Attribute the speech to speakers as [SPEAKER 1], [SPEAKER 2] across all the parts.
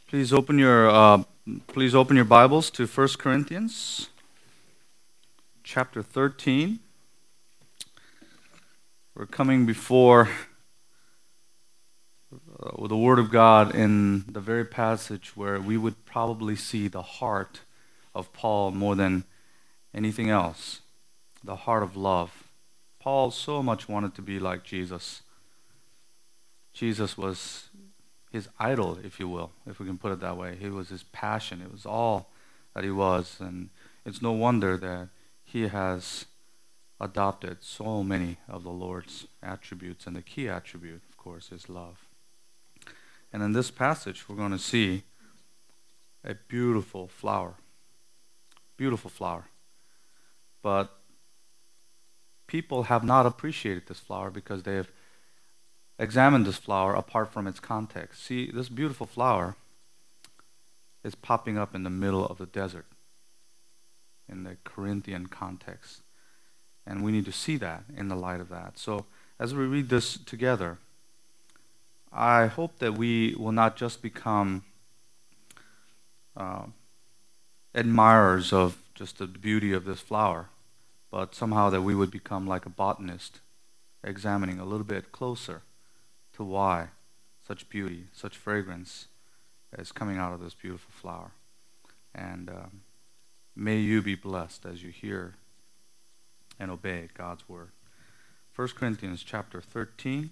[SPEAKER 1] Please open your Bibles to 1 Corinthians chapter 13. We're coming before the Word of God in the very passage where we would probably see the heart of Paul more than anything else, the heart of love. Paul so much wanted to be like Jesus. Jesus was his idol, if you will, if we can put it that way. He was his passion. It was all that he was. And it's no wonder that he has adopted so many of the Lord's attributes. And the key attribute, of course, is love. And in this passage, we're going to see a beautiful flower. Beautiful flower. But people have not appreciated this flower because they have examined this flower apart from its context. See, this beautiful flower is popping up in the middle of the desert in the Corinthian context. And we need to see that in the light of that. So as we read this together, I hope that we will not just become admirers of just the beauty of this flower, but somehow that we would become like a botanist, examining a little bit closer to why such beauty, such fragrance is coming out of this beautiful flower. And may you be blessed as you hear and obey God's word. 1 Corinthians chapter 13.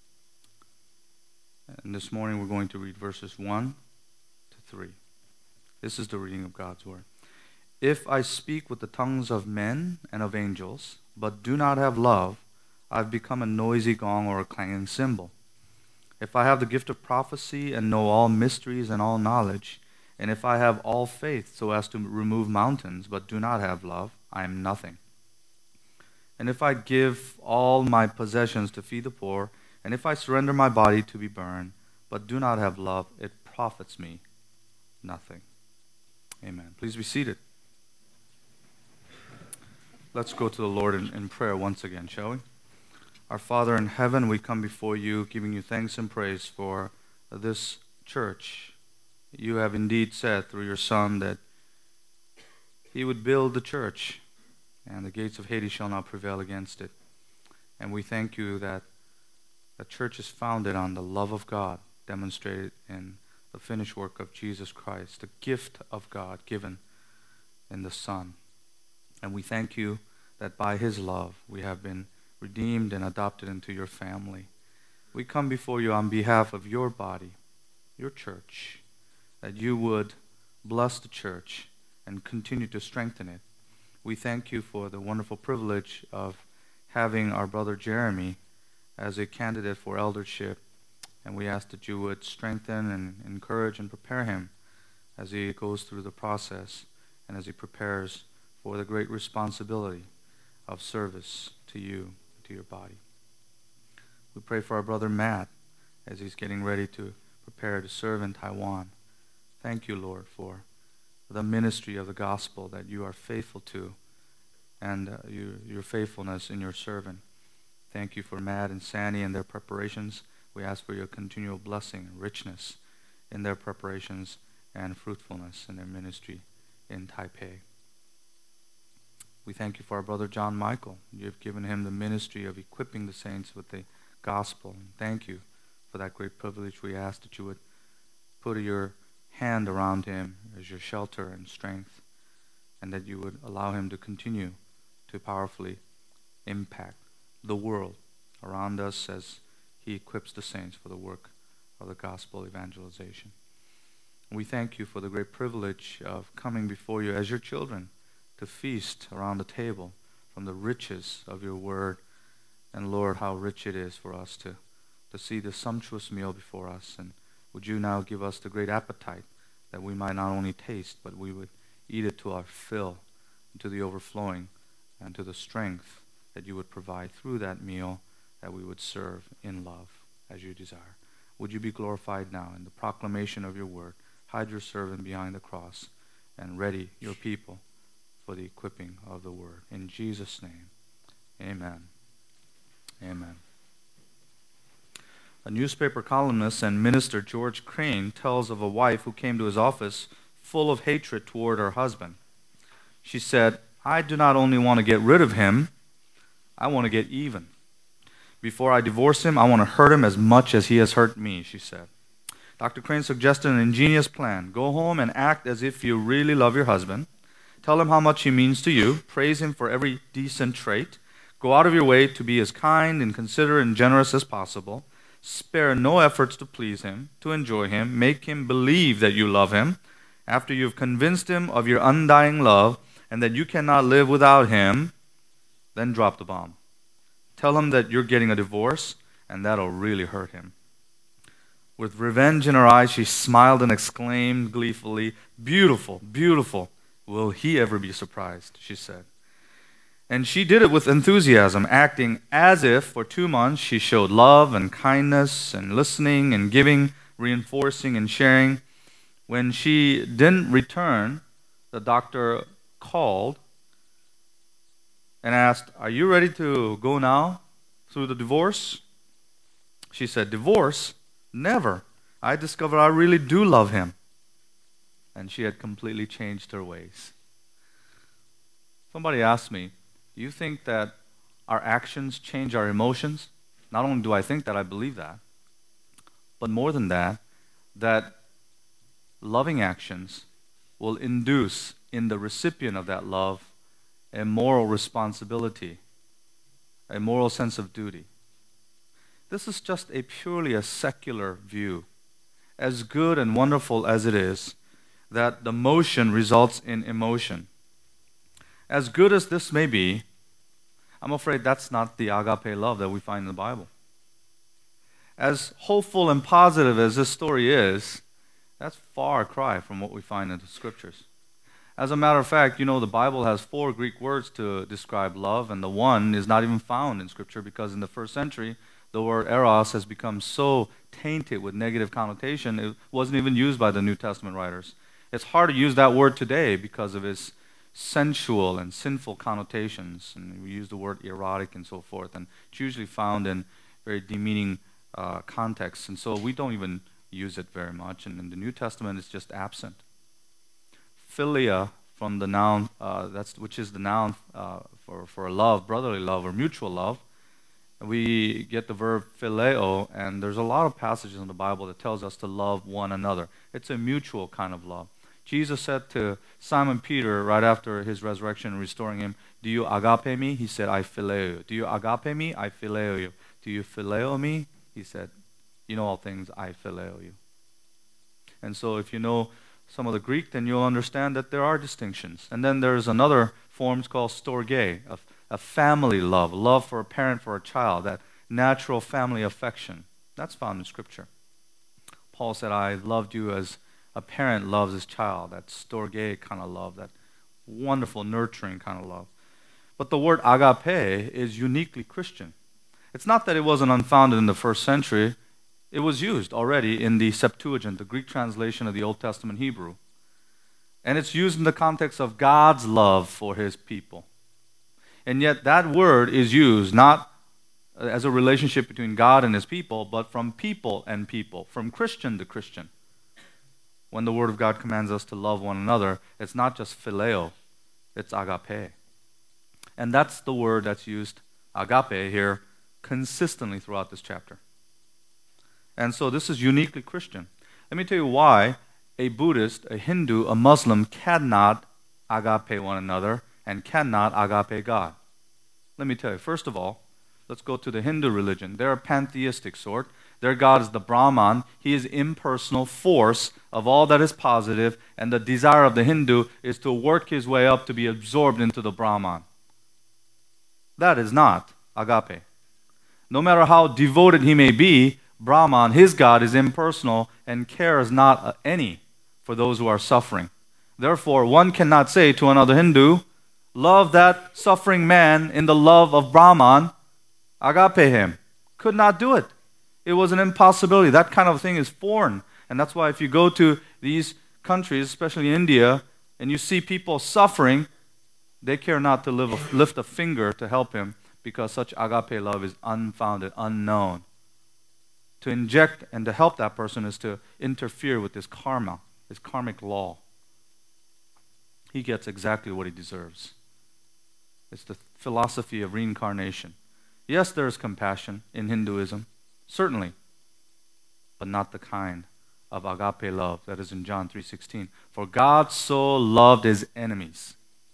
[SPEAKER 1] And this morning we're going to read verses 1 to 3. This is the reading of God's word. If I speak with the tongues of men and of angels, but do not have love, I've become a noisy gong or a clanging cymbal. If I have the gift of prophecy and know all mysteries and all knowledge, and if I have all faith so as to remove mountains, but do not have love, I am nothing. And if I give all my possessions to feed the poor, and if I surrender my body to be burned, but do not have love, it profits me nothing. Amen. Please be seated. Let's go to the Lord in prayer once again, shall we? Our Father in heaven, we come before you, giving you thanks and praise for this church. You have indeed said through your Son that he would build the church, and the gates of Hades shall not prevail against it. And we thank you that the church is founded on the love of God, demonstrated in the finished work of Jesus Christ, the gift of God given in the Son. And we thank you that by his love we have been redeemed and adopted into your family. We come before you on behalf of your body, your church, that you would bless the church and continue to strengthen it. We thank you for the wonderful privilege of having our brother Jeremy as a candidate for eldership, and we ask that you would strengthen and encourage and prepare him as he goes through the process and as he prepares for the great responsibility of service to you, to your body. We pray for our brother Matt as he's getting ready to prepare to serve in Taiwan. Thank you, Lord, for the ministry of the gospel that you are faithful to and your faithfulness in your servant. Thank you for Matt and Sandy and their preparations. We ask for your continual blessing and richness in their preparations and fruitfulness in their ministry in Taipei. We thank you for our brother John Michael. You have given him the ministry of equipping the saints with the gospel. And thank you for that great privilege. We ask that you would put your hand around him as your shelter and strength, and that you would allow him to continue to powerfully impact the world around us as he equips the saints for the work of the gospel evangelization. We thank you for the great privilege of coming before you as your children to feast around the table from the riches of your word. And Lord, how rich it is for us to see the sumptuous meal before us. And would you now give us the great appetite that we might not only taste, but we would eat it to our fill, to the overflowing, and to the strength that you would provide through that meal, that we would serve in love as you desire. Would you be glorified now in the proclamation of your word? Hide your servant behind the cross and ready your people for the equipping of the word. In Jesus' name, amen. Amen. A newspaper columnist and minister, George Crane, tells of a wife who came to his office full of hatred toward her husband. She said, "I do not only want to get rid of him, I want to get even. Before I divorce him, I want to hurt him as much as he has hurt me," she said. Dr. Crane suggested an ingenious plan. Go home and act as if you really love your husband. Tell him how much he means to you. Praise him for every decent trait. Go out of your way to be as kind and considerate and generous as possible. Spare no efforts to please him, to enjoy him. Make him believe that you love him. After you've convinced him of your undying love and that you cannot live without him, then drop the bomb. Tell him that you're getting a divorce, and that'll really hurt him. With revenge in her eyes, she smiled and exclaimed gleefully, "Beautiful, beautiful. Will he ever be surprised?" she said. And she did it with enthusiasm, acting as if for 2 months she showed love and kindness and listening and giving, reinforcing and sharing. When she didn't return, the doctor called and asked, "Are you ready to go now through the divorce?" She said, "Divorce? Never. I discovered I really do love him." And she had completely changed her ways. Somebody asked me, "Do you think that our actions change our emotions?" Not only do I think that, I believe that. But more than that, that loving actions will induce in the recipient of that love a moral responsibility, a moral sense of duty. This is just purely a secular view. As good and wonderful as it is, that the motion results in emotion. As good as this may be, I'm afraid that's not the agape love that we find in the Bible. As hopeful and positive as this story is, that's far cry from what we find in the Scriptures. As a matter of fact, you know, the Bible has 4 Greek words to describe love, and the one is not even found in Scripture because in the first century, the word eros has become so tainted with negative connotation, it wasn't even used by the New Testament writers. It's hard to use that word today because of its sensual and sinful connotations, and we use the word erotic and so forth, and it's usually found in very demeaning contexts, and so we don't even use it very much, and in the New Testament it's just absent. Philia, from the noun, which is the noun for love, brotherly love or mutual love, we get the verb phileo, and there's a lot of passages in the Bible that tells us to love one another. It's a mutual kind of love. Jesus said to Simon Peter right after his resurrection and restoring him, "Do you agape me?" He said, "I phileo you." "Do you agape me?" "I phileo you." "Do you phileo me?" He said, "You know all things, I phileo you." And so if you know some of the Greek, then you'll understand that there are distinctions. And then there's another form called storge, a family love, love for a parent for a child, that natural family affection. That's found in Scripture. Paul said, "I loved you as a parent loves his child," that storge kind of love, that wonderful, nurturing kind of love. But the word agape is uniquely Christian. It's not that it wasn't unfounded in the first century. It was used already in the Septuagint, the Greek translation of the Old Testament Hebrew. And it's used in the context of God's love for his people. And yet that word is used not as a relationship between God and his people, but from people and people, from Christian to Christian. When the Word of God commands us to love one another, it's not just phileo, it's agape. And that's the word that's used, agape, here consistently throughout this chapter. And so this is uniquely Christian. Let me tell you why a Buddhist, a Hindu, a Muslim cannot agape one another and cannot agape God. Let me tell you, first of all, let's go to the Hindu religion. They're a pantheistic sort. Their God is the Brahman. He is impersonal force of all that is positive, and the desire of the Hindu is to work his way up to be absorbed into the Brahman. That is not agape. No matter how devoted he may be, Brahman, his God, is impersonal and cares not any for those who are suffering. Therefore, one cannot say to another Hindu, "Love that suffering man in the love of Brahman, agape him." Could not do it. It was an impossibility. That kind of thing is foreign. And that's why if you go to these countries, especially India, and you see people suffering, they care not to lift a finger to help him because such agape love is unfounded, unknown. to inject and to help that person is to interfere with his karma, his karmic law. He gets exactly what he deserves. It's the philosophy of reincarnation. Yes, there is compassion in Hinduism, certainly, but not the kind of agape love that is in John 3:16. For God so loved his enemies,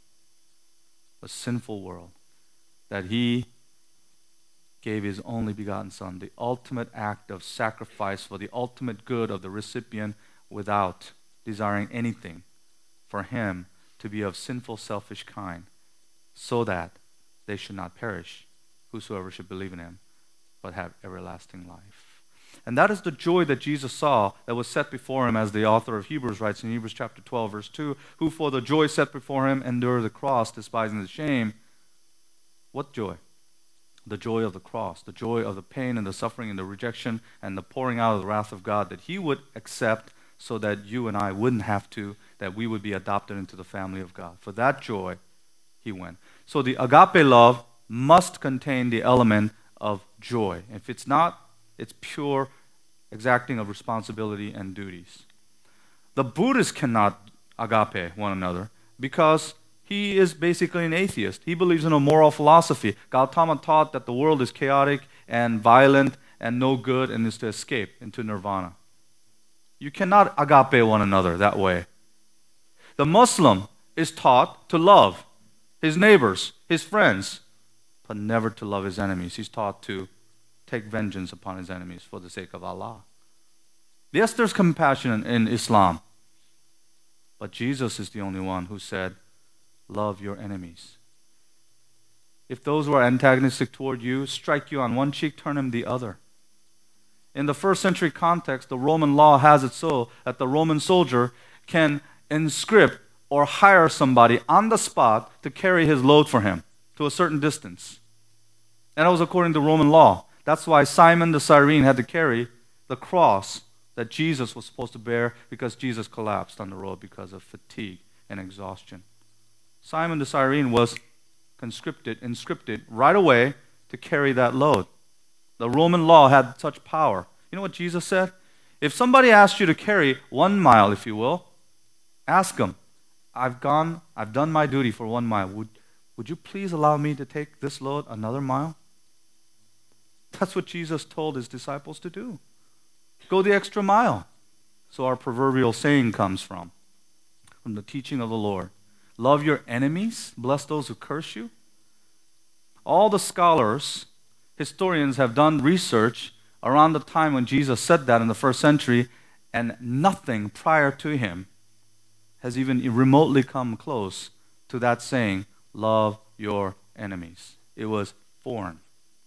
[SPEAKER 1] the sinful world, that he gave his only begotten Son, the ultimate act of sacrifice for the ultimate good of the recipient without desiring anything for him to be of sinful, selfish kind, so that they should not perish, whosoever should believe in him, but have everlasting life. And that is the joy that Jesus saw that was set before him, as the author of Hebrews writes in Hebrews chapter 12, verse 2, who for the joy set before him endured the cross, despising the shame. What joy? The joy of the cross, the joy of the pain and the suffering and the rejection and the pouring out of the wrath of God that he would accept so that you and I wouldn't have to, that we would be adopted into the family of God. For that joy, he went. So the agape love must contain the element of joy. If it's not, it's pure exacting of responsibility and duties. The Buddhist cannot agape one another because he is basically an atheist. He believes in a moral philosophy. Gautama taught that the world is chaotic and violent and no good and is to escape into nirvana. You cannot agape one another that way. The Muslim is taught to love his neighbors, his friends, but never to love his enemies. He's taught to take vengeance upon his enemies for the sake of Allah. Yes, there's compassion in Islam, but Jesus is the only one who said, love your enemies. If those who are antagonistic toward you strike you on one cheek, turn them the other. In the first century context, the Roman law has it so that the Roman soldier can inscript or hire somebody on the spot to carry his load for him to a certain distance. And that was according to Roman law. That's why Simon the Cyrene had to carry the cross that Jesus was supposed to bear, because Jesus collapsed on the road because of fatigue and exhaustion. Simon the Cyrene was inscripted right away to carry that load. The Roman law had such power. You know what Jesus said? If somebody asked you to carry 1 mile, if you will, ask them, I've done my duty for 1 mile. Would you please allow me to take this load another mile? That's what Jesus told his disciples to do. Go the extra mile. So our proverbial saying comes from the teaching of the Lord. Love your enemies, bless those who curse you. All the scholars, historians have done research around the time when Jesus said that in the first century, and nothing prior to him has even remotely come close to that saying, love your enemies. It was foreign.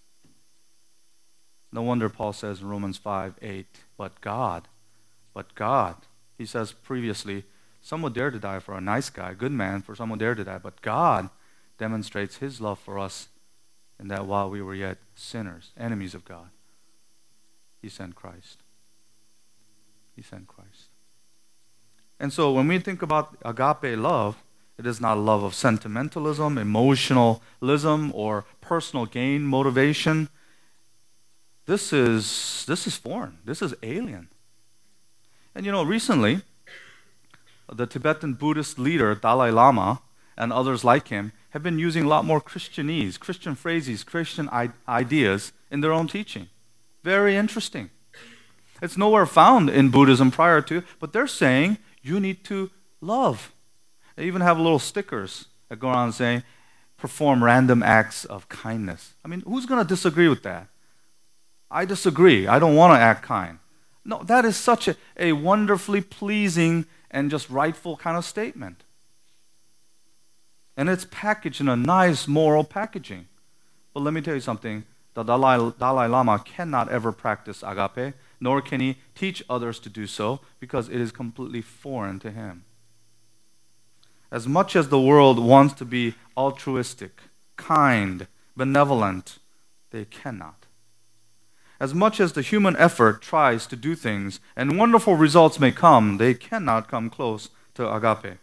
[SPEAKER 1] No wonder Paul says in Romans 5:8, but God, he says previously, some would dare to die for a nice guy, a good man, for some would dare to die, but God demonstrates his love for us in that while we were yet sinners, enemies of God, he sent Christ. He sent Christ. And so when we think about agape love, it is not a love of sentimentalism, emotionalism, or personal gain motivation. This is foreign. This is alien. And you know, recently, the Tibetan Buddhist leader, Dalai Lama, and others like him have been using a lot more Christianese, Christian phrases, Christian ideas in their own teaching. Very interesting. It's nowhere found in Buddhism prior to, but they're saying you need to love. They even have little stickers that go around saying, perform random acts of kindness. I mean, who's going to disagree with that? I disagree. I don't want to act kind. No, that is such a wonderfully pleasing and just rightful kind of statement. And it's packaged in a nice moral packaging. But let me tell you something. The Dalai Lama cannot ever practice agape, nor can he teach others to do so, because it is completely foreign to him. As much as the world wants to be altruistic, kind, benevolent, they cannot. As much as the human effort tries to do things and wonderful results may come, they cannot come close to agape.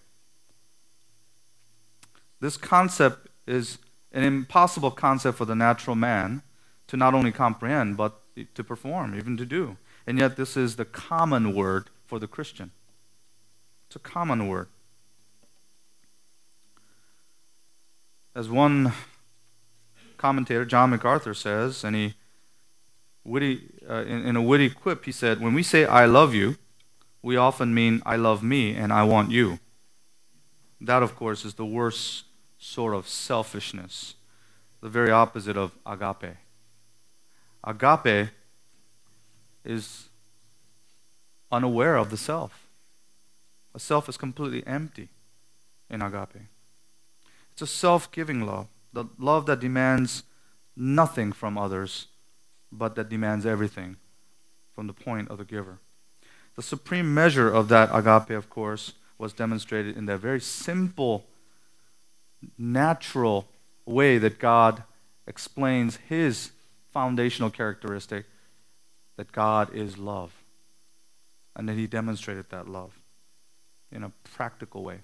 [SPEAKER 1] This concept is an impossible concept for the natural man to not only comprehend, but to perform, even to do. And yet this is the common word for the Christian. It's a common word. As one commentator, John MacArthur, says, and he in a witty quip, he said, when we say I love you, we often mean I love me and I want you. That, of course, is the worst sort of selfishness, the very opposite of agape. Agape is unaware of the self. A self is completely empty in agape. It's a self-giving love, the love that demands nothing from others, but that demands everything from the point of the giver. The supreme measure of that agape, of course, was demonstrated in that very simple, natural way that God explains his foundational characteristic, that God is love. And that he demonstrated that love in a practical way.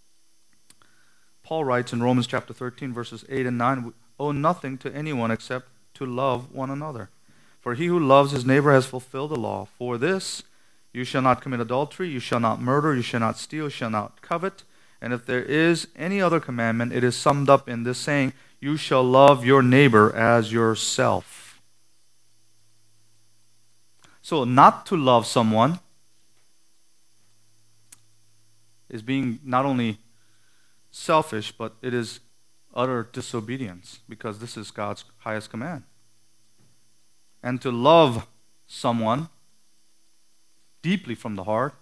[SPEAKER 1] Paul writes in Romans chapter 13, verses 8 and 9, we owe nothing to anyone except to love one another. For he who loves his neighbor has fulfilled the law. For this, you shall not commit adultery, you shall not murder, you shall not steal, you shall not covet. And if there is any other commandment, it is summed up in this saying, you shall love your neighbor as yourself. So not to love someone is being not only selfish, but it is utter disobedience, because this is God's highest command. And to love someone deeply from the heart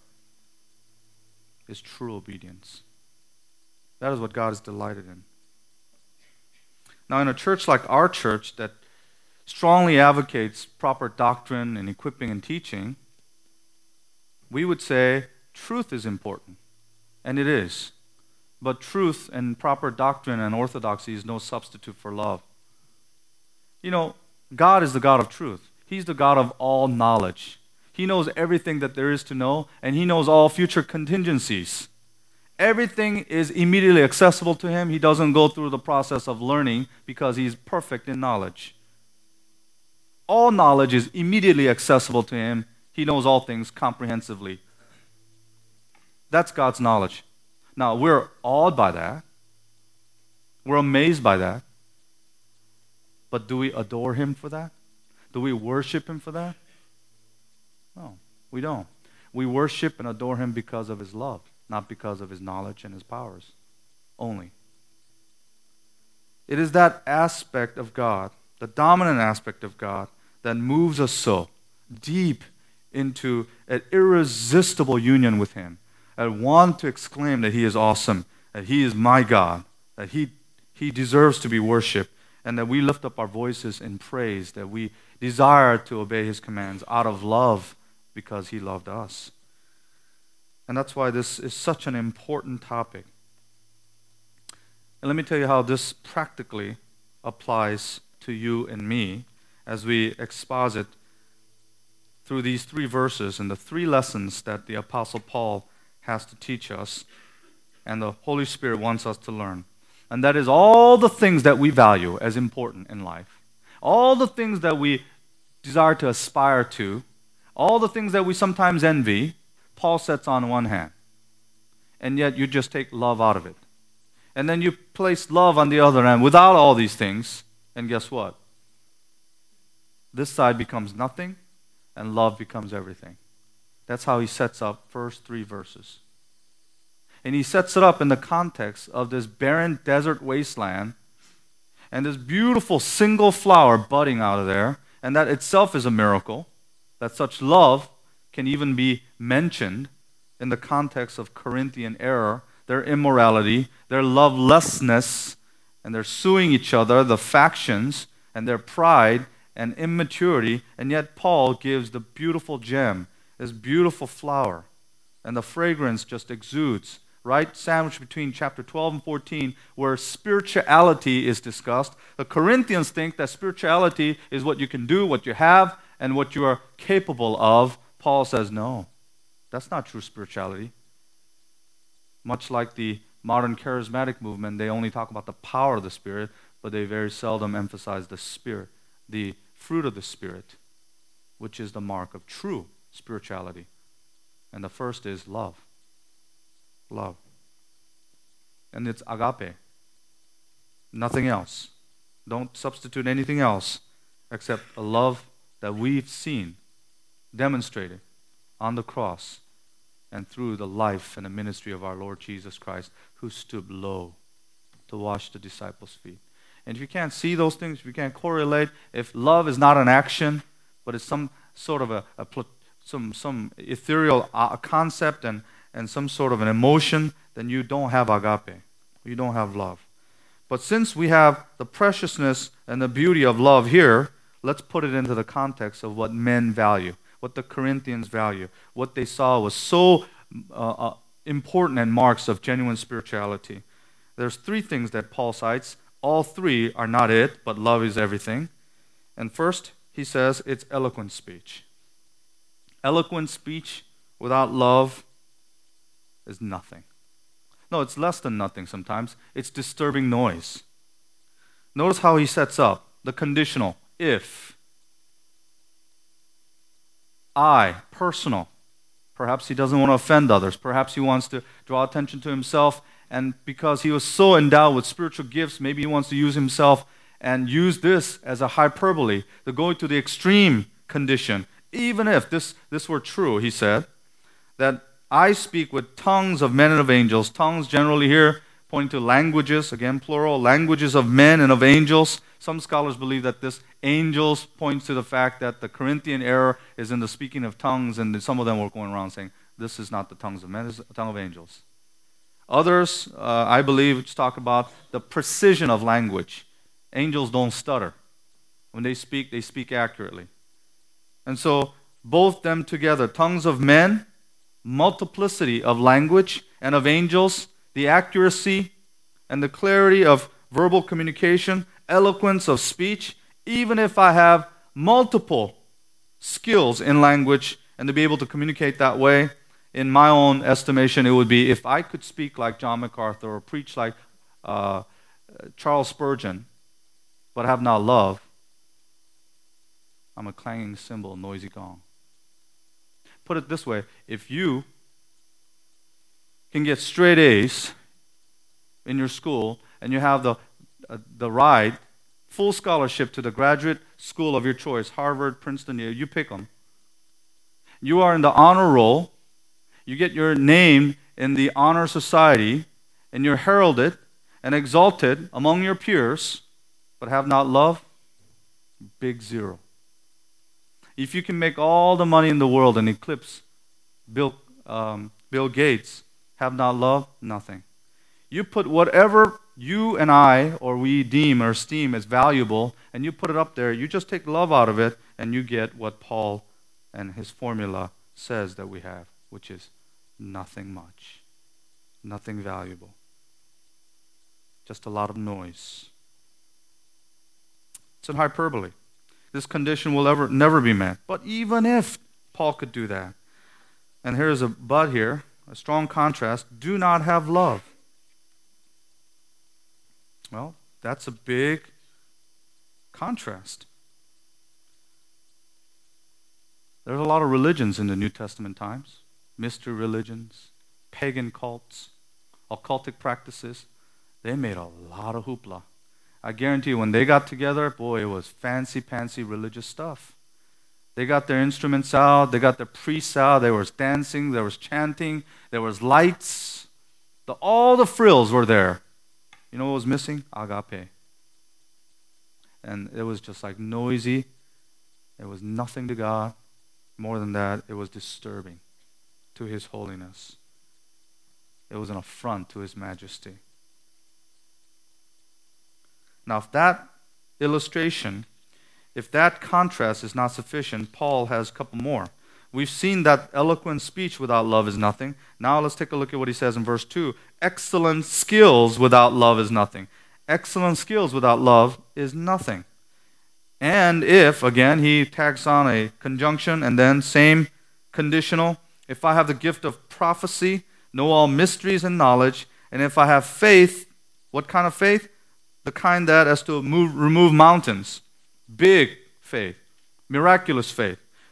[SPEAKER 1] is true obedience. That is what God is delighted in. Now, in a church like our church that strongly advocates proper doctrine and equipping and teaching, we would say truth is important. And it is. But truth and proper doctrine and orthodoxy is no substitute for love. You know, God is the God of truth. He's the God of all knowledge. He knows everything that there is to know, and he knows all future contingencies. Everything is immediately accessible to him. He doesn't go through the process of learning because he's perfect in knowledge. All knowledge is immediately accessible to him. He knows all things comprehensively. That's God's knowledge. Now, we're awed by that. We're amazed by that. But do we adore him for that? Do we worship him for that? No, we don't. We worship and adore him because of his love, not because of his knowledge and his powers only. It is that aspect of God, the dominant aspect of God, that moves us so deep into an irresistible union with him. I want to exclaim that he is awesome, that he is my God, that he deserves to be worshipped, and that we lift up our voices in praise, that we desire to obey his commands out of love because he loved us. And that's why this is such an important topic. And let me tell you how this practically applies to you and me as we exposit through these 3 verses and the 3 lessons that the Apostle Paul has to teach us and the Holy Spirit wants us to learn. And that is all the things that we value as important in life. All the things that we desire to aspire to, all the things that we sometimes envy, Paul sets on one hand. And yet you just take love out of it. And then you place love on the other hand without all these things, and guess what? This side becomes nothing, and love becomes everything. That's how he sets up first 3 verses. And he sets it up in the context of this barren desert wasteland and this beautiful single flower budding out of there, and that itself is a miracle, that such love can even be mentioned in the context of Corinthian error, their immorality, their lovelessness, and they're suing each other, the factions, and their pride and immaturity, and yet Paul gives the beautiful gem, this beautiful flower, and the fragrance just exudes, right? Sandwiched between chapter 12 and 14, where spirituality is discussed. The Corinthians think that spirituality is what you can do, what you have, and what you are capable of. Paul says, no, that's not true spirituality. Much like the modern charismatic movement, they only talk about the power of the Spirit, but they very seldom emphasize the Spirit, the fruit of the Spirit. which is the mark of true spirituality. And the first is love. Love. And it's agape. Nothing else. Don't substitute anything else except a love that we've seen demonstrated on the cross and through the life and the ministry of our Lord Jesus Christ, who stooped low to wash the disciples' feet. And if you can't see those things, if you can't correlate, if love is not an action, but it's some sort of some ethereal concept and some sort of an emotion, then you don't have agape. You don't have love. But since we have the preciousness and the beauty of love here, let's put it into the context of what men value, what the Corinthians value, what they saw was so important and marks of genuine spirituality. There's three things that Paul cites. All three are not it, but love is everything. And first, he says it's eloquent speech. Eloquent speech without love is nothing. No, it's less than nothing sometimes. It's disturbing noise. Notice how he sets up the conditional, if. I, personal. Perhaps he doesn't want to offend others. Perhaps he wants to draw attention to himself, and because he was so endowed with spiritual gifts, maybe he wants to use himself and use this as a hyperbole, to go to the extreme condition. Even if this were true, he said, that I speak with tongues of men and of angels. Tongues generally here pointing to languages, again plural, languages of men and of angels. Some scholars believe that this angels points to the fact that the Corinthian error is in the speaking of tongues, and some of them were going around saying, this is not the tongues of men, this is the tongue of angels. Others, I believe, talk about the precision of language. Angels don't stutter. When they speak accurately. And so, both them together, tongues of men, multiplicity of language, and of angels, the accuracy and the clarity of verbal communication, eloquence of speech, even if I have multiple skills in language and to be able to communicate that way, in my own estimation, it would be if I could speak like John MacArthur or preach like Charles Spurgeon, but have not love, I'm a clanging cymbal, noisy gong. Put it this way, if you can get straight A's in your school and you have the ride, full scholarship to the graduate school of your choice, Harvard, Princeton, you pick them. You are in the honor roll, you get your name in the honor society, and you're heralded and exalted among your peers, but have not love, big zero. If you can make all the money in the world and eclipse Bill Gates, have not love, nothing. You put whatever you and I or we deem or esteem as valuable, and you put it up there, you just take love out of it, and you get what Paul and his formula says that we have, which is nothing much, nothing valuable, just a lot of noise. It's an hyperbole. This condition will never be met. But even if Paul could do that, and here's a but here, a strong contrast, do not have love. Well, that's a big contrast. There's a lot of religions in the New Testament times. Mystery religions, pagan cults, occultic practices. They made a lot of hoopla. I guarantee you, when they got together, boy, it was fancy-pantsy religious stuff. They got their instruments out, they got their priests out, there was dancing, there was chanting, there was lights. All the frills were there. You know what was missing? Agape. And it was just like noisy. It was nothing to God. More than that, it was disturbing to His holiness. It was an affront to His majesty. Now, if that illustration, if that contrast is not sufficient, Paul has a couple more. We've seen that eloquent speech without love is nothing. Now let's take a look at what he says in verse 2. Excellent skills without love is nothing. Excellent skills without love is nothing. And if, again, he tags on a conjunction and then same conditional, if I have the gift of prophecy, know all mysteries and knowledge, and if I have faith, what kind of faith? The kind that has to remove mountains. Big faith. Miraculous faith.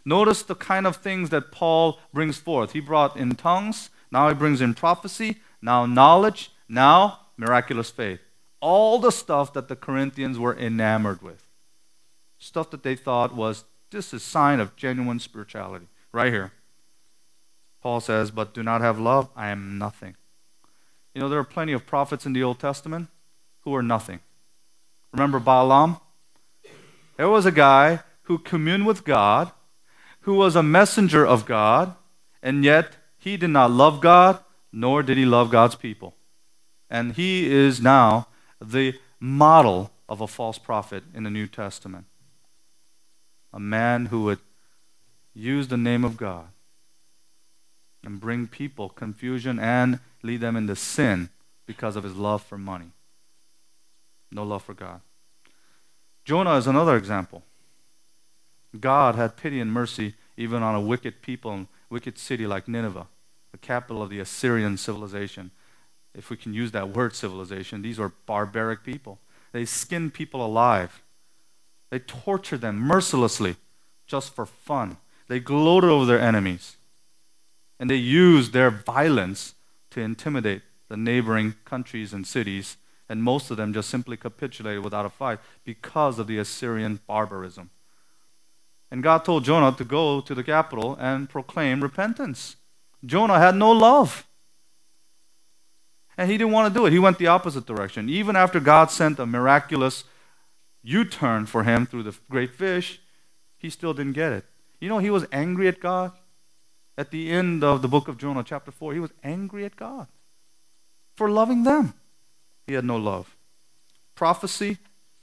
[SPEAKER 1] Notice the kind of things that Paul brings forth. He brought in tongues, now he brings in prophecy, now knowledge, now miraculous faith. All the stuff that the Corinthians were enamored with. Stuff that they thought was, this is sign of genuine spirituality. Right here. Paul says, but do not have love, I am nothing. You know, there are plenty of prophets in the Old Testament who are nothing. Remember Balaam? There was a guy who communed with God, who was a messenger of God, and yet he did not love God, nor did he love God's people. And he is now the model of a false prophet in the New Testament. A man who would use the name of God and bring people confusion and lead them into sin because of his love for money. No love for God. Jonah is another example. God had pity and mercy even on a wicked people and wicked city like Nineveh, the capital of the Assyrian civilization. If we can use that word civilization, these were barbaric people. They skinned people alive. They tortured them mercilessly just for fun. They gloated over their enemies. And they used their violence to intimidate the neighboring countries and cities, and most of them just simply capitulated without a fight because of the Assyrian barbarism. And God told Jonah to go to the capital and proclaim repentance. Jonah had no love. And he didn't want to do it. He went the opposite direction. Even after God sent a miraculous U-turn for him through the great fish, he still didn't get it. You know, he was angry at God. At the end of the book of Jonah, chapter 4, he was angry at God for loving them. He had no love. Prophecy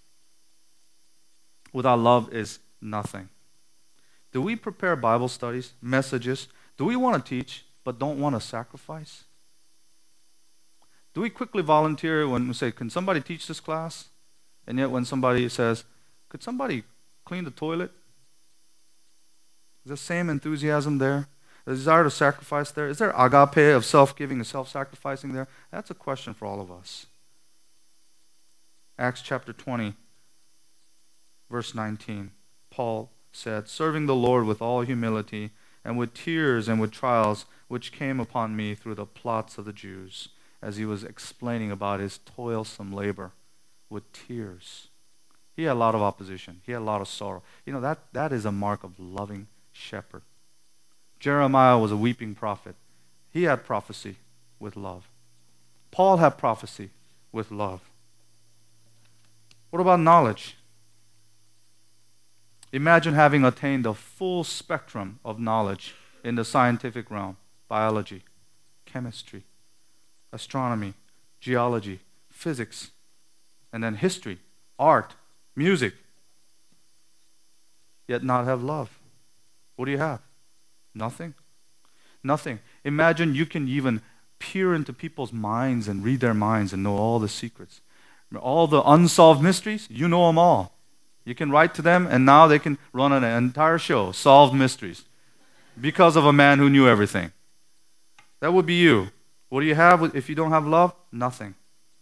[SPEAKER 1] without love is nothing. Do we prepare Bible studies, messages? Do we want to teach but don't want to sacrifice? Do we quickly volunteer when we say, can somebody teach this class? And yet when somebody says, could somebody clean the toilet? Is the same enthusiasm there? The desire to sacrifice there? Is there agape of self-giving and self-sacrificing there? That's a question for all of us. Acts chapter 20, verse 19. Paul said, serving the Lord with all humility and with tears and with trials which came upon me through the plots of the Jews, as he was explaining about his toilsome labor with tears. He had a lot of opposition. He had a lot of sorrow. You know, that is a mark of loving shepherd. Jeremiah was a weeping prophet. He had prophecy with love. Paul had prophecy with love. What about knowledge? Imagine having attained a full spectrum of knowledge in the scientific realm: biology, chemistry, astronomy, geology, physics, and then history, art, music, yet not have love. What do you have? Nothing. Nothing. Imagine you can even peer into people's minds and read their minds and know all the secrets. All the unsolved mysteries, you know them all. You can write to them, and now they can run an entire show, Solved Mysteries, because of a man who knew everything. That would be you. What do you have if you don't have love? Nothing.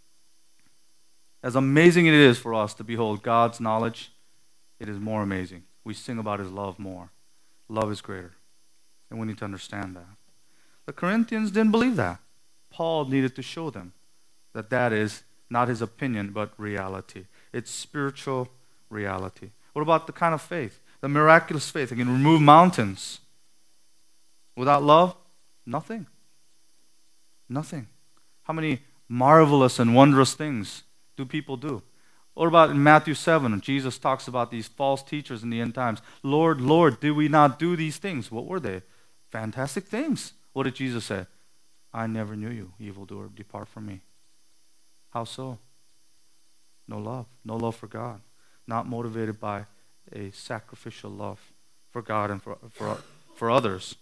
[SPEAKER 1] As amazing it is for us to behold God's knowledge, it is more amazing. We sing about His love more. Love is greater. And we need to understand that. The Corinthians didn't believe that. Paul needed to show them that that is not his opinion, but reality. It's spiritual reality. What about the kind of faith? The miraculous faith that can remove mountains. Without love, nothing. Nothing. How many marvelous and wondrous things do people do? What about in Matthew 7, Jesus talks about these false teachers in the end times. Lord, Lord, did we not do these things? What were they? Fantastic things. What did Jesus say? I never knew you, evildoer. Depart from me. How so? No love. No love for God. Not motivated by a sacrificial love for God and for others.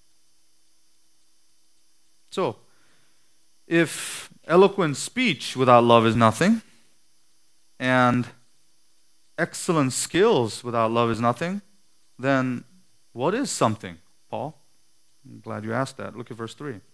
[SPEAKER 1] So, if eloquent speech without love is nothing, and excellent skills without love is nothing, then what is something, Paul? I'm glad you asked that. Look at verse 3.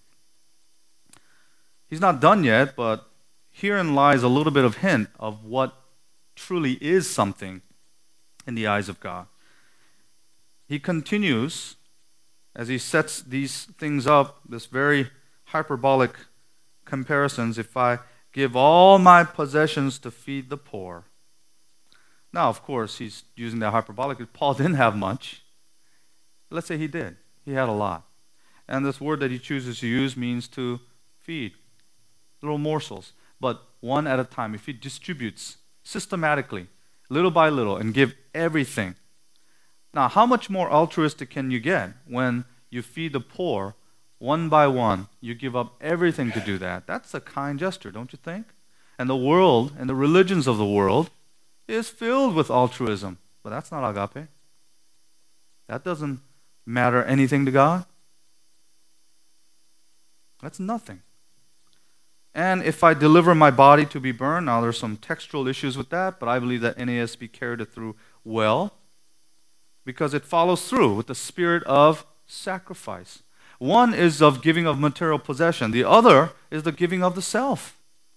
[SPEAKER 1] He's not done yet, but herein lies a little bit of hint of what truly is something in the eyes of God. he continues as he sets these things up, this very hyperbolic comparisons. If I give all my possessions to feed the poor. Now, of course, he's using that hyperbolic. Paul didn't have much. Let's say he did. He had a lot. And this word that he chooses to use means to feed, little morsels, but one at a time. If he distributes systematically, little by little, and give everything. Now, how much more altruistic can you get when you feed the poor one by one? You give up everything to do that. That's a kind gesture, don't you think? And the world and the religions of the world is filled with altruism. But that's not agape. That doesn't matter anything to God. That's nothing. And if I deliver my body to be burned, now there's some textual issues with that, but I believe that NASB carried it through well because it follows through with the spirit of sacrifice. One is of giving of material possession. The other is the giving of the self.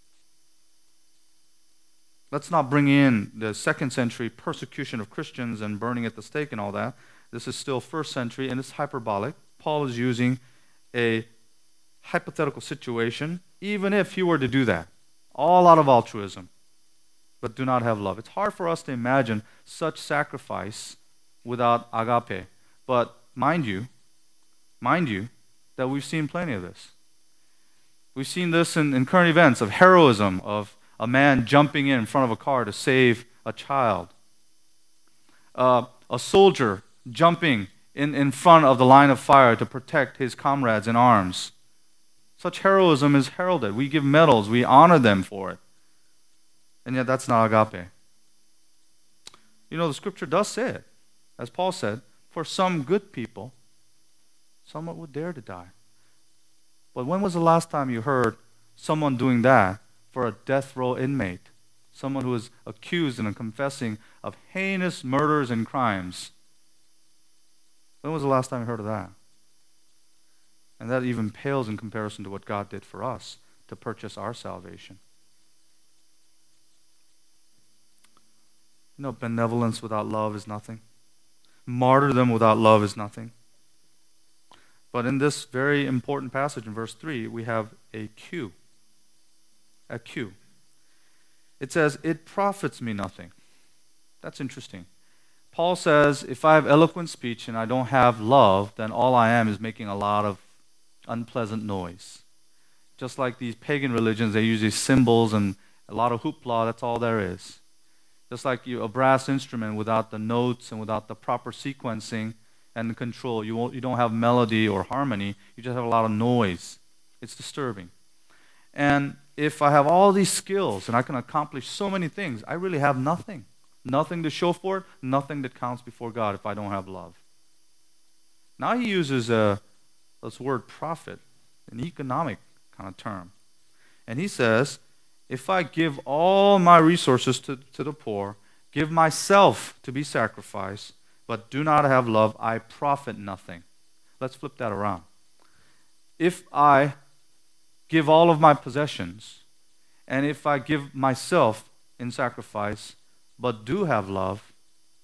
[SPEAKER 1] Let's not bring in the 2nd century persecution of Christians and burning at the stake and all that. This is still 1st century, and it's hyperbolic. Paul is using a hypothetical situation, even if he were to do that, all out of altruism, but do not have love. It's hard for us to imagine such sacrifice without agape. But mind you, that we've seen plenty of this. We've seen this in current events of heroism, of a man jumping in front of a car to save a child. A soldier jumping in front of the line of fire to protect his comrades in arms. Such heroism is heralded. We give medals. We honor them for it. And yet that's not agape. You know, the scripture does say it. As Paul said, for some good people, someone would dare to die. But when was the last time you heard someone doing that for a death row inmate? Someone who is accused and confessing of heinous murders and crimes. When was the last time you heard of that? And that even pales in comparison to what God did for us to purchase our salvation. You know, benevolence without love is nothing. Martyrdom without love is nothing. But in this very important passage in verse 3, we have a cue. A cue. It says, it profits me nothing. That's interesting. Paul says, if I have eloquent speech and I don't have love, then all I am is making a lot of unpleasant noise. Just like these pagan religions, they use these symbols and a lot of hoopla, that's all there is. Just like a brass instrument without the notes and without the proper sequencing and the control, you don't have melody or harmony, you just have a lot of noise. It's disturbing. And if I have all these skills and I can accomplish so many things, I really have nothing. Nothing to show for it, nothing that counts before God if I don't have love. Now he uses this word profit, an economic kind of term. And he says, if I give all my resources to the poor, give myself to be sacrificed, but do not have love, I profit nothing. Let's flip that around. If I give all of my possessions, and if I give myself in sacrifice, but do have love,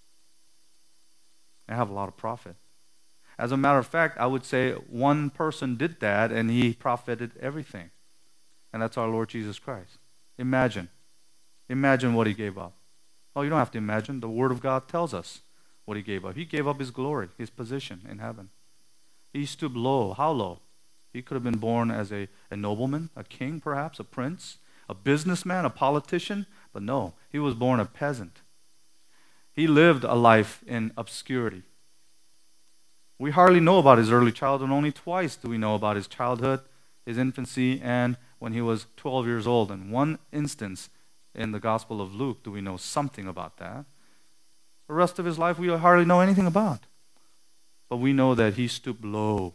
[SPEAKER 1] I have a lot of profit. As a matter of fact, I would say one person did that and he profited everything. And that's our Lord Jesus Christ. Imagine what he gave up. Oh, you don't have to imagine. The Word of God tells us what he gave up. He gave up his glory, his position in heaven. He stooped low. How low? He could have been born as a nobleman, a king perhaps, a prince, a businessman, a politician. But no, he was born a peasant. He lived a life in obscurity. We hardly know about his early childhood. Only twice do we know about his childhood, his infancy, and when he was 12 years old. In one instance in the Gospel of Luke do we know something about that. The rest of his life we hardly know anything about. But we know that he stooped low.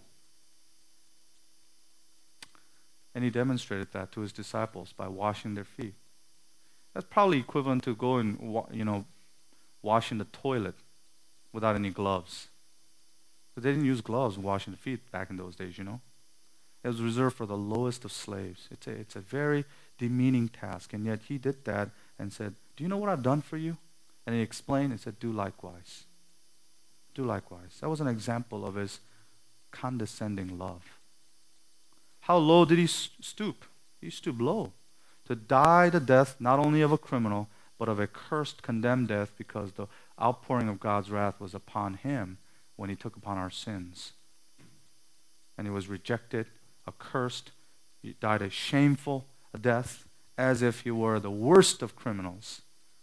[SPEAKER 1] And he demonstrated that to his disciples by washing their feet. That's probably equivalent to going, washing the toilet without any gloves. But they didn't use gloves washing the feet back in those days, It was reserved for the lowest of slaves. It's a very demeaning task. And yet he did that and said, do you know what I've done for you? And he explained and said, do likewise. do likewise. That was an example of his condescending love. How low did he stoop? He stooped low to die the death not only of a criminal, but of a cursed, condemned death, because the outpouring of God's wrath was upon him when he took upon our sins. And he was rejected, accursed. He died a shameful death, as if he were the worst of criminals.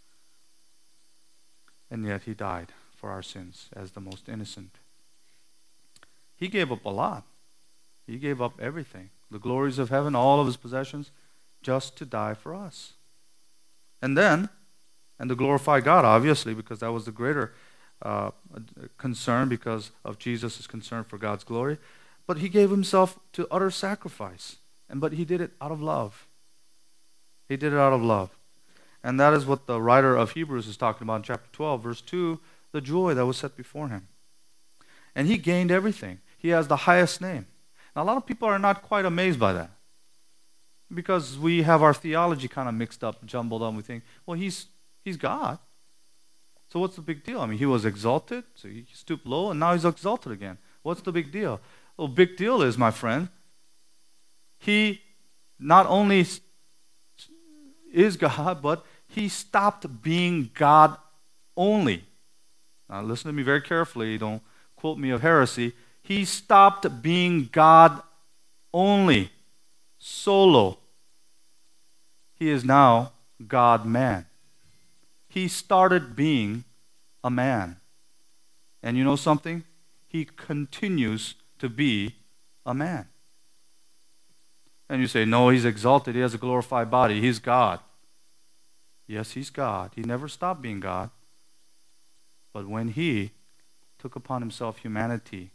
[SPEAKER 1] And yet he died for our sins as the most innocent. He gave up a lot. He gave up everything, the glories of heaven, all of his possessions, just to die for us. And to glorify God, obviously, because that was the greater concern, because of Jesus' concern for God's glory. But he gave himself to utter sacrifice. But he did it out of love. He did it out of love. And that is what the writer of Hebrews is talking about in chapter 12, verse 2, the joy that was set before him. And he gained everything. He has the highest name. Now, a lot of people are not quite amazed by that, because we have our theology kind of mixed up, jumbled up. We think, well, he's God. So what's the big deal? I mean, he was exalted, so he stooped low, and now he's exalted again. What's the big deal? Well, big deal is, my friend, he not only is God, but he stopped being God only. Now, listen to me very carefully. Don't quote me of heresy. He stopped being God only, solo. He is now God-man. He started being a man. And you know something? He continues to be a man. And you say, no, he's exalted. He has a glorified body. He's God. Yes, he's God. He never stopped being God. But when he took upon himself humanity,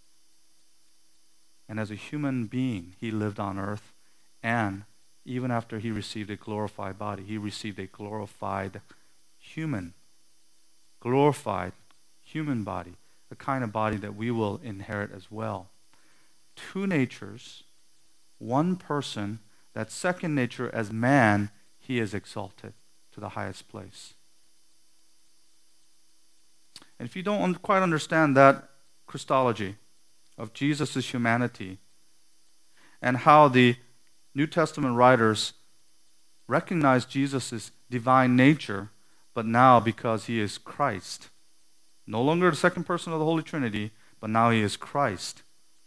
[SPEAKER 1] and as a human being, he lived on earth, and even after he received a glorified body, he received a glorified human body, the kind of body that we will inherit as well. Two natures, one person, that second nature as man, he is exalted to the highest place. And if you don't quite understand that Christology of Jesus' humanity, and how the New Testament writers recognize Jesus' divine nature, but now because he is Christ, no longer the second person of the Holy Trinity, but now he is Christ,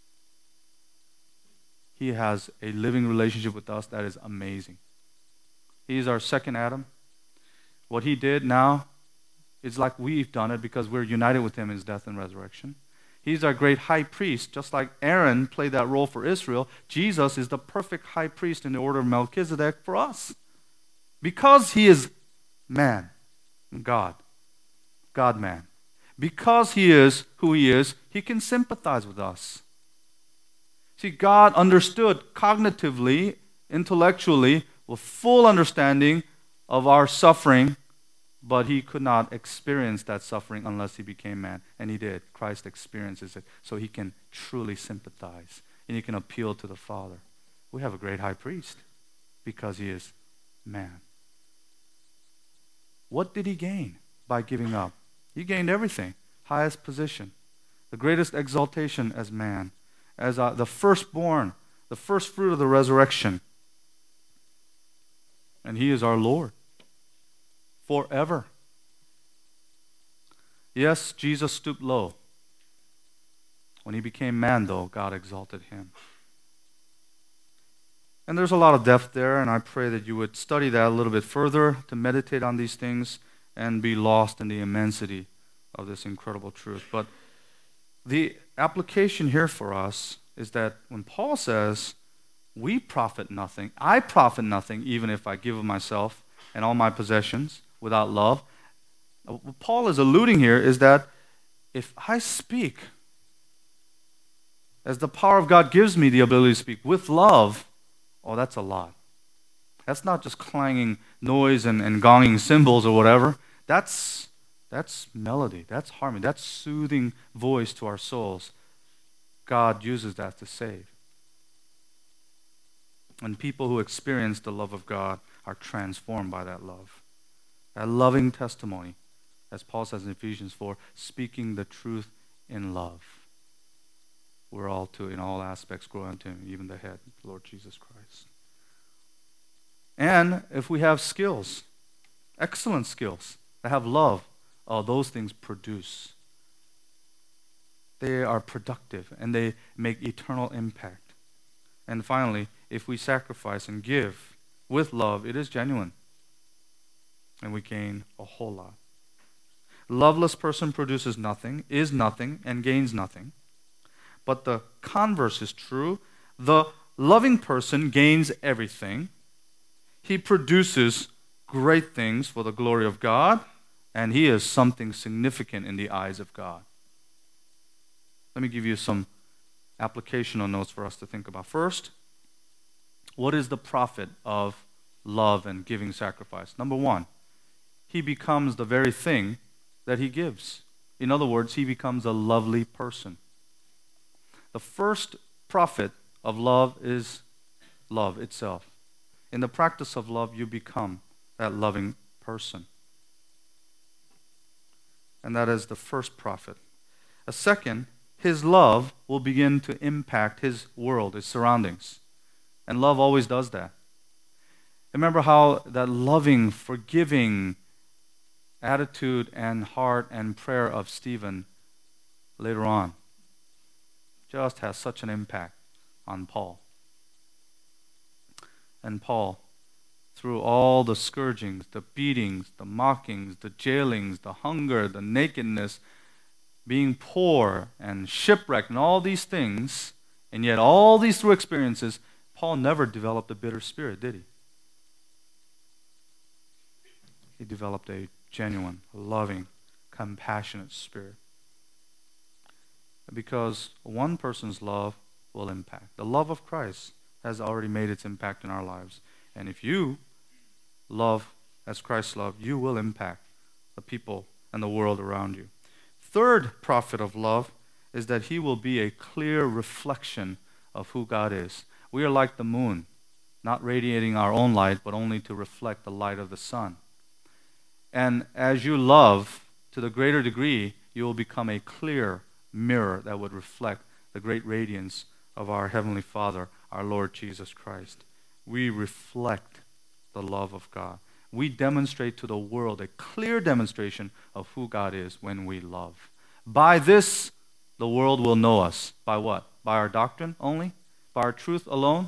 [SPEAKER 1] he has a living relationship with us that is amazing. He is our second Adam. What he did now is like we've done it, because we're united with him in his death and resurrection. He's our great high priest. Just like Aaron played that role for Israel, Jesus is the perfect high priest in the order of Melchizedek for us. Because he is man, God-man. Because he is who he is, he can sympathize with us. See, God understood cognitively, intellectually, with full understanding of our suffering, but he could not experience that suffering unless he became man. And he did. Christ experiences it, so he can truly sympathize, and he can appeal to the Father. We have a great high priest because he is man. What did he gain by giving up? He gained everything. Highest position, the greatest exaltation as man, as the firstborn, the first fruit of the resurrection. And he is our Lord forever. Yes, Jesus stooped low. When he became man, though, God exalted him. And there's a lot of depth there, and I pray that you would study that a little bit further, to meditate on these things and be lost in the immensity of this incredible truth. But the application here for us is that when Paul says, we profit nothing, I profit nothing even if I give of myself and all my possessions without love, what Paul is alluding here is that if I speak, as the power of God gives me the ability to speak with love, oh, that's a lot. That's not just clanging noise and gonging cymbals or whatever. That's melody, that's harmony, that's soothing voice to our souls. God uses that to save. And people who experience the love of God are transformed by that love. That loving testimony, as Paul says in Ephesians 4, speaking the truth in love. We're all to, in all aspects, grow into Him, even the head, Lord Jesus Christ. And if we have skills, excellent skills, that have love, those things produce. They are productive and they make eternal impact. And finally, if we sacrifice and give with love, it is genuine. And we gain a whole lot. Loveless person produces nothing, is nothing, and gains nothing. But the converse is true. The loving person gains everything. He produces great things for the glory of God, and he is something significant in the eyes of God. Let me give you some applicational notes for us to think about. First, what is the profit of love and giving sacrifice? Number one, he becomes the very thing that he gives. In other words, he becomes a lovely person. The first profit of love is love itself. In the practice of love, you become that loving person. And that is the first profit. A second, his love will begin to impact his world, his surroundings. And love always does that. Remember how that loving, forgiving attitude and heart and prayer of Stephen later on just has such an impact on Paul. And Paul, through all the scourgings, the beatings, the mockings, the jailings, the hunger, the nakedness, being poor and shipwrecked and all these things, and yet all these through experiences, Paul never developed a bitter spirit, did he? He developed a genuine, loving, compassionate spirit. Because one person's love will impact. The love of Christ has already made its impact in our lives. And if you love as Christ loved, you will impact the people and the world around you. Third profit of love is that he will be a clear reflection of who God is. We are like the moon, not radiating our own light, but only to reflect the light of the sun. And as you love to the greater degree, you will become a clear mirror that would reflect the great radiance of our Heavenly Father, our Lord Jesus Christ. We reflect the love of God. We demonstrate to the world a clear demonstration of who God is when we love. By this, the world will know us. By what? By our doctrine only? By our truth alone?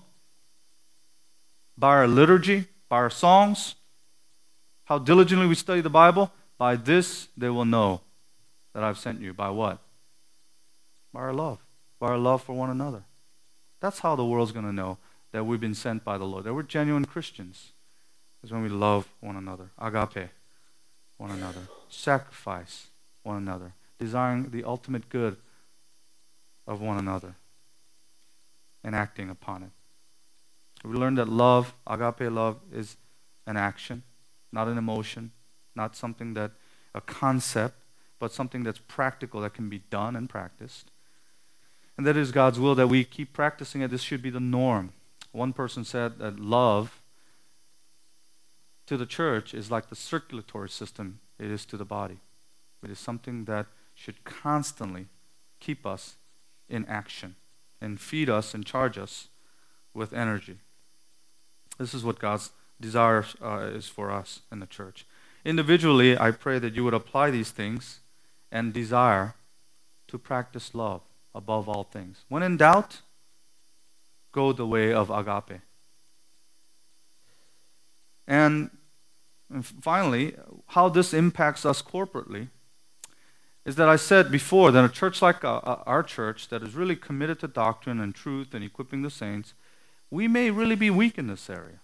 [SPEAKER 1] By our liturgy? By our songs? How diligently we study the Bible? By this, they will know that I've sent you. By what? By our love. By our love for one another. That's how the world's going to know that we've been sent by the Lord, that we're genuine Christians. Is when we love one another, agape one another, sacrifice one another, desiring the ultimate good of one another, and acting upon it. We learned that love, agape love, is an action, not an emotion, not something that, a concept, but something that's practical, that can be done and practiced. And that is God's will that we keep practicing it. This should be the norm. One person said that love to the church is like the circulatory system it is to the body. It is something that should constantly keep us in action and feed us and charge us with energy. This is what God's desire is for us in the church. Individually, I pray that you would apply these things and desire to practice love above all things. When in doubt, go the way of agape. And finally, how this impacts us corporately is that I said before that a church like our church that is really committed to doctrine and truth and equipping the saints, we may really be weak in this area.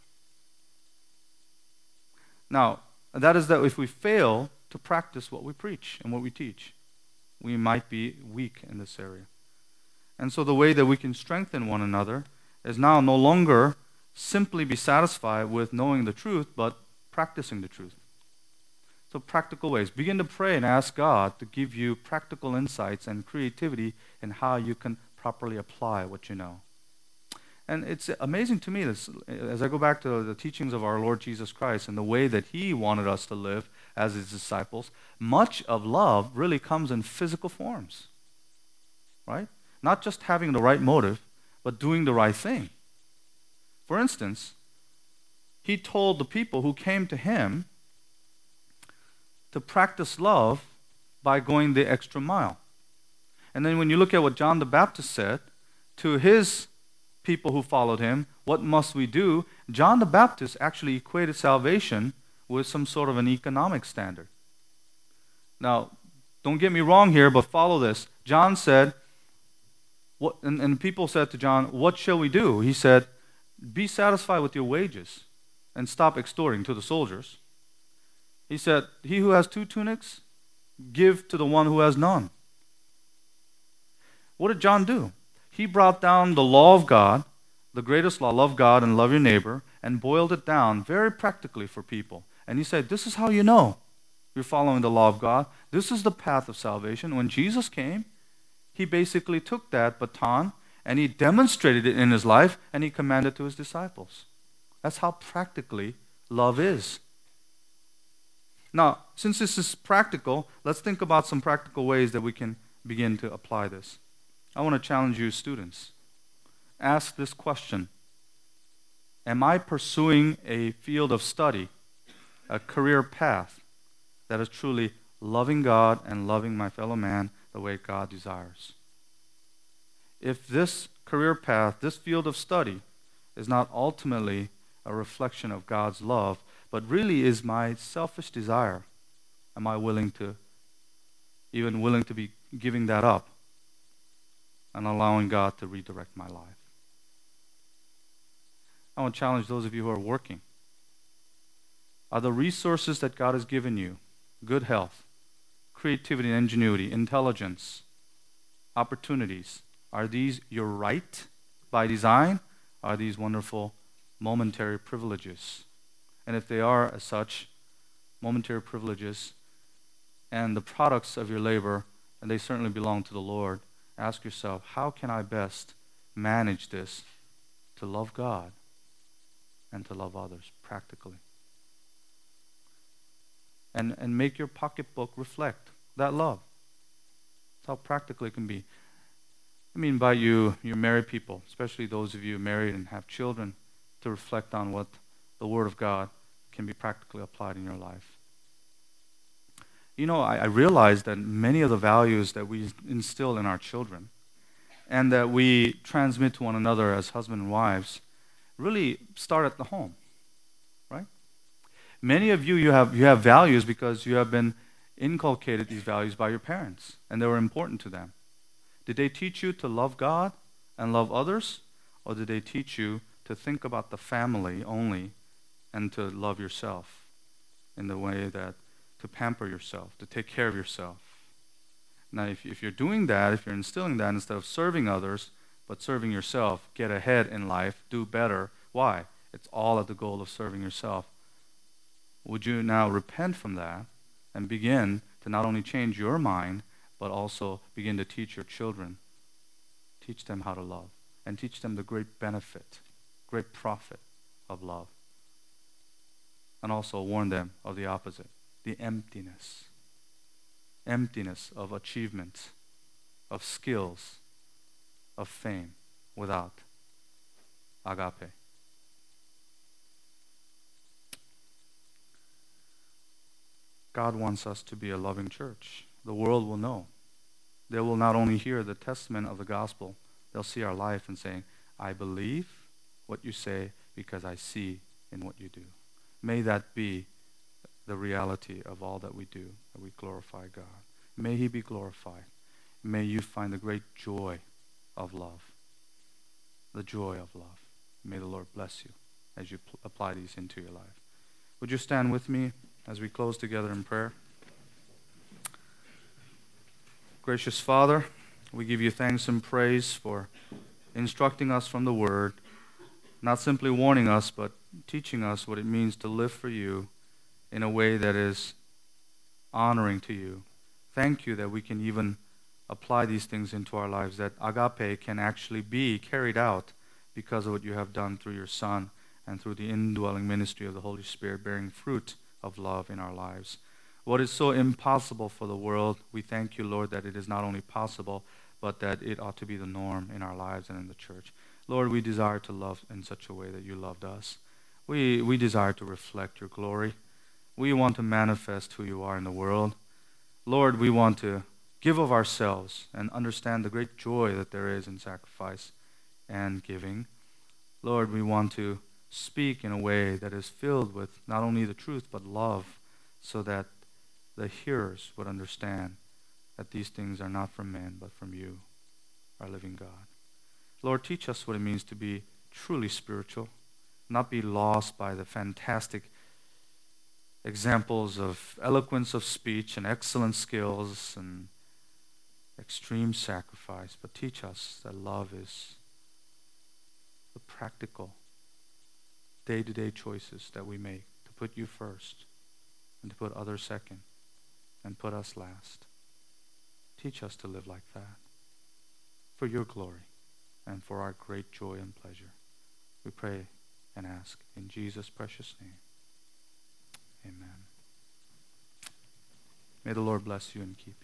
[SPEAKER 1] Now, that is that if we fail to practice what we preach and what we teach, we might be weak in this area. And so the way that we can strengthen one another is now no longer simply be satisfied with knowing the truth, but practicing the truth. So practical ways. Begin to pray and ask God to give you practical insights and creativity in how you can properly apply what you know. And it's amazing to me, this, as I go back to the teachings of our Lord Jesus Christ and the way that He wanted us to live as His disciples, much of love really comes in physical forms. right? Not just having the right motive, but doing the right thing. For instance, he told the people who came to him to practice love by going the extra mile. And then when you look at what John the Baptist said to his people who followed him, what must we do? John the Baptist actually equated salvation with some sort of an economic standard. Now, don't get me wrong here, but follow this. John said, and people said to John, what shall we do? He said, be satisfied with your wages and stop extorting to the soldiers. He said, he who has 2 tunics, give to the one who has none. What did John do? He brought down the law of God, the greatest law, love God and love your neighbor, and boiled it down very practically for people. And he said, this is how you know you're following the law of God. This is the path of salvation. When Jesus came, he basically took that baton and he demonstrated it in his life and he commanded to his disciples. That's how practically love is. Now, since this is practical, let's think about some practical ways that we can begin to apply this. I want to challenge you, students. Ask this question. Am I pursuing a field of study, a career path that is truly loving God and loving my fellow man the way God desires? If this career path, this field of study, is not ultimately a reflection of God's love, but really is my selfish desire, am I willing to be giving that up and allowing God to redirect my life? I want to challenge those of you who are working. Are the resources that God has given you, good health, creativity and ingenuity, intelligence, opportunities, are these your right by design? Are these wonderful momentary privileges? And if they are as such, momentary privileges, and the products of your labor, and they certainly belong to the Lord, ask yourself, how can I best manage this to love God and to love others practically? And make your pocketbook reflect that love. That's how practical it can be. I mean by you married people, especially those of you married and have children, to reflect on what the Word of God can be practically applied in your life. You know, I realize that many of the values that we instill in our children and that we transmit to one another as husband and wives really start at the home, right? Many of you have values because you have been inculcated these values by your parents, and they were important to them. Did they teach you to love God and love others, or did they teach you to think about the family only and to love yourself in the way that to pamper yourself, to take care of yourself? Now, if you're doing that, if you're instilling that instead of serving others, but serving yourself, get ahead in life, do better. Why? It's all at the goal of serving yourself. Would you now repent from that and begin to not only change your mind, but also begin to teach your children, teach them how to love, and teach them the great benefit, great profit of love. And also warn them of the opposite, the emptiness of achievement, of skills, of fame without agape. God wants us to be a loving church. The world will know. They will not only hear the testament of the gospel, they'll see our life and say, I believe what you say because I see in what you do. May that be the reality of all that we do, that we glorify God. May He be glorified. May you find the great joy of love. The joy of love. May the Lord bless you as you apply these into your life. Would you stand with me as we close together in prayer? Gracious Father, we give you thanks and praise for instructing us from the Word, not simply warning us, but teaching us what it means to live for you in a way that is honoring to you. Thank you that we can even apply these things into our lives, that agape can actually be carried out because of what you have done through your Son and through the indwelling ministry of the Holy Spirit, bearing fruit of love in our lives. What is so impossible for the world, we thank you, Lord, that it is not only possible, but that it ought to be the norm in our lives and in the church. Lord, we desire to love in such a way that you loved us. We desire to reflect your glory. We want to manifest who you are in the world. Lord, we want to give of ourselves and understand the great joy that there is in sacrifice and giving. Lord, we want to speak in a way that is filled with not only the truth but love, so that the hearers would understand that these things are not from men but from you, our living God. Lord, teach us what it means to be truly spiritual, not be lost by the fantastic examples of eloquence of speech and excellent skills and extreme sacrifice, but teach us that love is the practical, day-to-day choices that we make to put you first and to put others second and put us last. Teach us to live like that for your glory and for our great joy and pleasure. We pray and ask in Jesus' precious name. Amen. May the Lord bless you and keep you.